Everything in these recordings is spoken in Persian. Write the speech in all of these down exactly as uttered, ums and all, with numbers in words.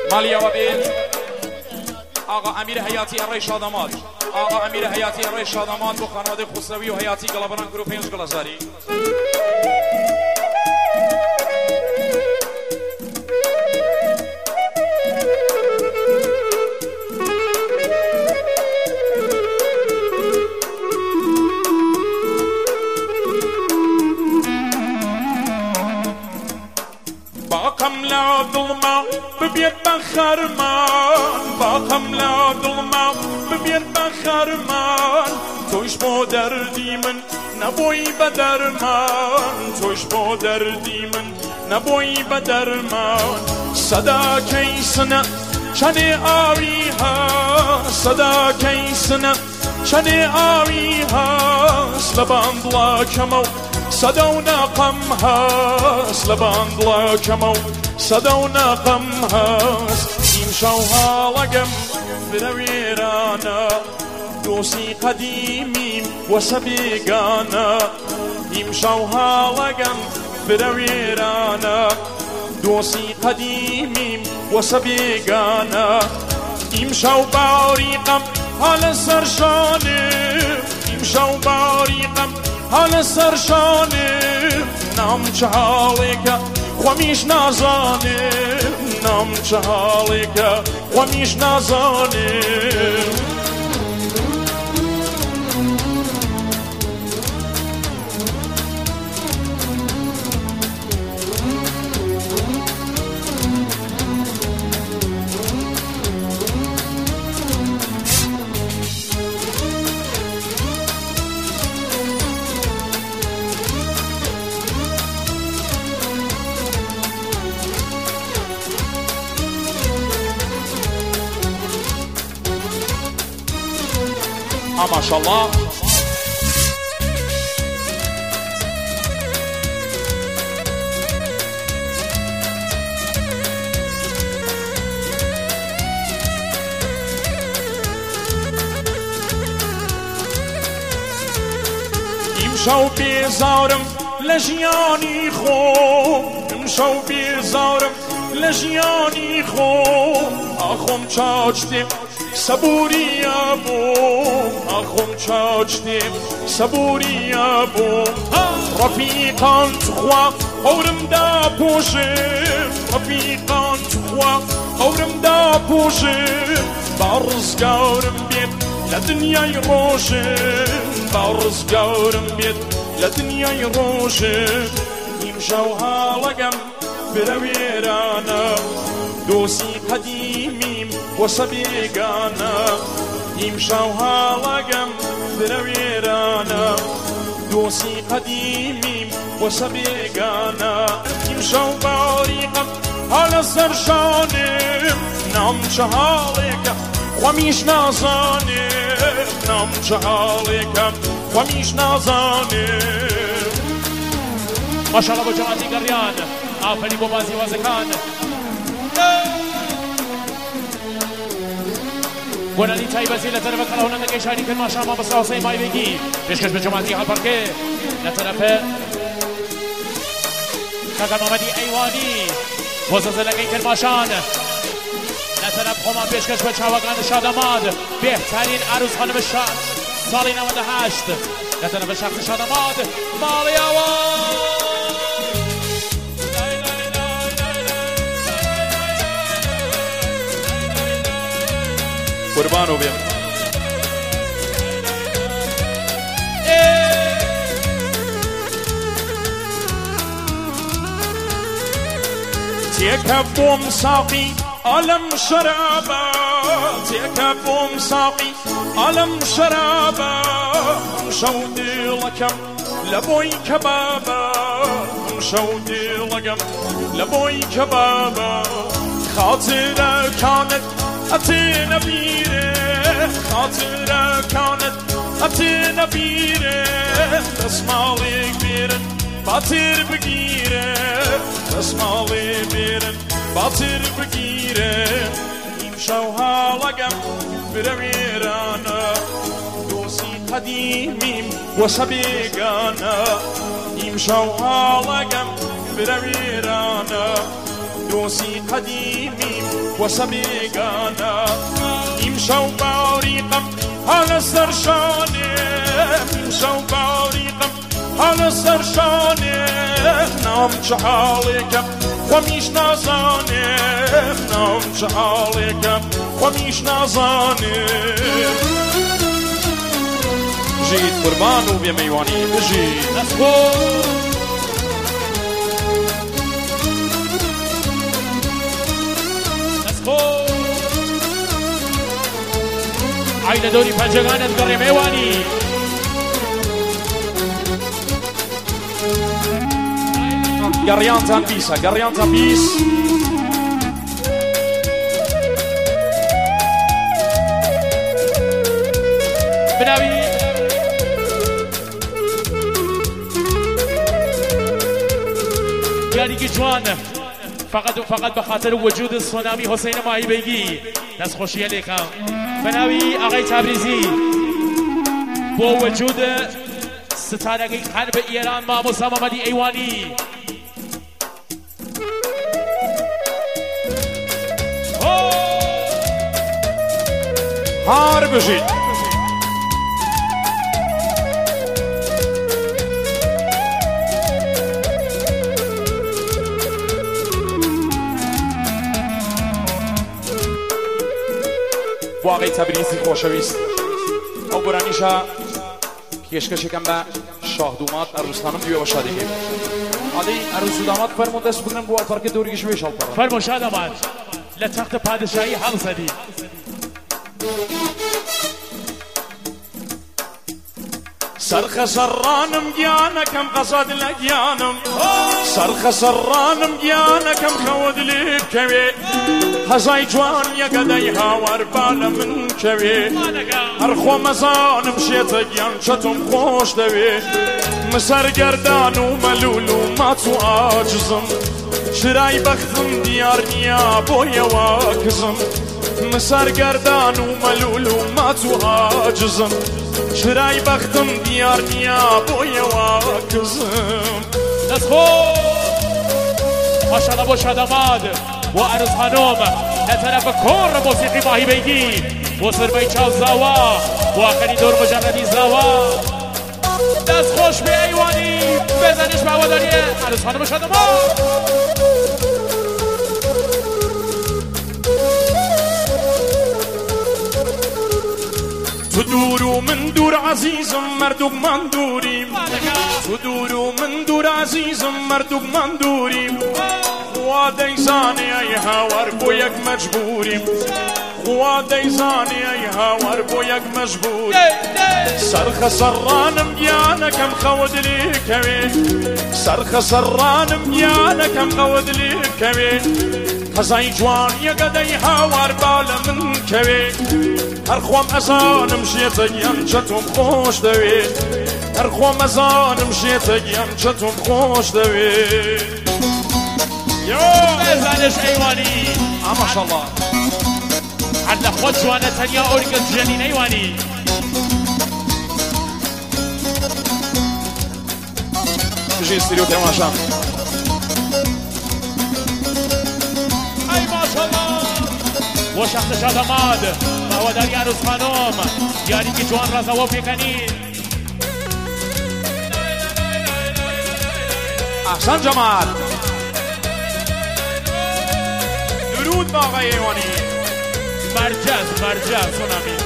مالیا و بید آقا امیر حیاتی ارای شادمات، آقا امیر حیاتی ارای شادمات با خانواده خسروی و حیاتی گلابران گروه پنج گلازاری. باقم لا ظلمة ببيت بخرمان، باقم لا ظلمة ببيت بخرمان، توش بو دردي من نبوي بدرمان، توش بو دردي من نبوي بدرمان. صدا كيسنا شني آويها، صدا كيسنا شني آويها، سلبان ضلا كمو صدونا قمهاس، لبان ضلا كمو صدونا قمهاس. يمشوها لقم فرويرانا دوسي قديمين وسبيقانا، يمشوها لقم فرويرانا دوسي قديمين وسبيقانا. يمشوا باريقم على سرشانم، يمشوا باريقم على سرشانم، نام چهالك وميش نازانم، نام چهالك وميش نازانم. ما شاء الله. امشو بیزارم لجیانی خوب، امشو بیزارم لجیانی خوب، آخم چاچتیم صبوري يا بو، أخم چاچتیم صبوري يا بو. رفيقان تخوا أورم دا بوشم، رفيقان تخوا أورم دا بوشم، بارز قارم بيت لدنيا يروشم، بارز قارم بيت لدنيا يروشم. يمشوها لقم برويرانا دوسي قديمين وصبيقانا، يمشوها لقم برويرانا دوسي قديمين وصبيقانا. يمشوا باريقم على سرشانم، نام چهالك وميش نازانم، نام چهالك وميش نازانم. ما شاء الله بجماعتي قريان آفري ببازي وزكان. گناهی تایی وزیر لطرف کلاهون نگه شهری کن ما شما بس حسین مای بگی پیشکش به جماعتی حال پرکه لطرف کاکا محمدی ایوانی بزرز لگه کن ماشان لطرف خمان پیشکش به چاوگان شادماد بهترین عروس خانم شاد سالی نود و هشت لطرف شخص شادماد مالی آوان. قربانو بیم تيكبوم ساقي ألم شرابا، تيكبوم ساقي ألم شرابا، مشودي لكم لبوي كبابا، مشودي لكم لبوي كبابا. خاطرة كانت أتينا بيره، خاطرة كانت أتينا بيره، دسمالي كبيرن باتر بگیره، دسمالي بيرن باتر بگیره. يمشوها لقم برويرانا دوسي قديمين وصبيقانا، يمشوها لقم برويرانا دوسی قدیمی واسه بیگانه امشو باریقم حال سرشانه امشو باریقم حال سرشانه نام چه حالکم خمیش نازانه نام چه حالکم خمیش نازانه جید قربان و بی میوانی بجید عیل دوری پنجگانت گره میوانی گریانتان بیسا گریانتان بیس بناوی یاریگی جوان فقط و فقط به خاطر وجود سونامی حسین ماهی بیگی دست خوشی لیکم بناوی آقای تبریزی با وجود ستارگی قلب ایران ماموسا محمدی ایوانی هار بجید واقعی تبریزی خوشویست او برانیشا کشکش کم به شاه دومات عروس خانم دیو باشادی که عادی عروس داماد فرمون دست بگنن بوال پارک دوریگش بیش حال پرن فرمون شاد آمد لتخت پادشاهی حل زدی سرخ سرانم گیانکم قصد لگیانم سرخ سرانم گیانکم خود لیب کوی هزای جوان یگدی هاور بالا من کوی هر خو مزانم شیط گیان چتم خوش دوی مسرگردان و ملول و مات و عاجزم شرای بختم دیار نیا بوی واکزم مسرگردان و ملول و مات و عاجزم شرای بختم دیار نیا بوی واکزم دست خود ماشاءالله با شاداماد و عروس خانم لطرف کور موسیقی ماهی بیگی و سربای چاو زاوا و آخری دور مجردی زاوا دست خوش به ایوانی بزنش به هواداریه عروس خانم شاداماد تو دور و من دور عزیزم مردم من دوریم تو دور و من دور عزیزم مردم من دوریم خوا دیزانی ای هاور بو یک مجبوریم خوا دیزانی ای هاور بو یک مجبوریم سرخ سرانم گیانکم خود لی کوی سرخ سرانم گیانکم خود لی کوی هزای جوان یگدی هاور بالا من کوی هر خوام ازانم شیط گیم چتم خوش دوی هر خوام ازانم شیط گیم چتم خوش دوی یو بزنش ایوانی ماشاءالله عدل خود جوانه تنیا اورگز جنین ایوانی بجی استریو تماشا ای ماشاءالله و شخص شاداماد هواداری عروس خانم یاری که جوان را زواب بکنید احسن جماعت درود با آقای ایوانی مرجز مرجز سونامی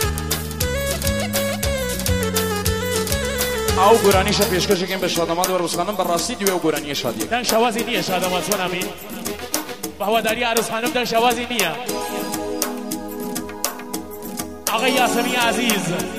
او گرانیش پیشکش کردیم به شاداماد و عروس خانم بر راستی دیو گرانی شادیه دن شوازی نیه شاداماد سونامی هواداری عروس خانم دن شوازی نیه آقای یاسمی عزیز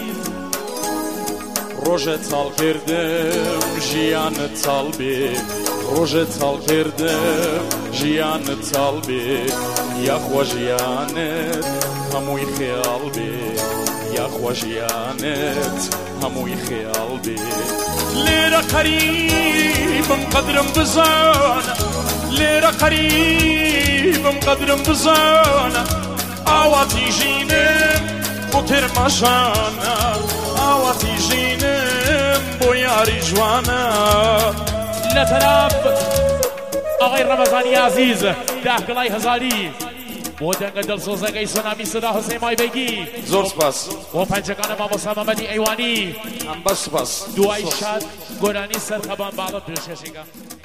روژه تال کردم جیان تال بی روژه تال کردم جیان تال بی یا خوا جیانت هموی خیال بی یا خوا جیانت هموی خیال بی لیره قریبم قدرم بزان لیره قریبم قدرم بزان آواتی جینم بو کرماشانا آواتی جینم بو یاری جوانا لطرف آقای رمضانی عزیز ده گلای هزاری بۆ دەنگە دڵسۆزەکەی سۆنامی سدا حوسێن مای بەگی زۆر سپاس بۆ پەنجەکانە مامۆستا مەمەدی ئەیوانی ئەم بەس سپاس دوای شاد گۆرانی سەرخەبان باڵە پێشکەشێکە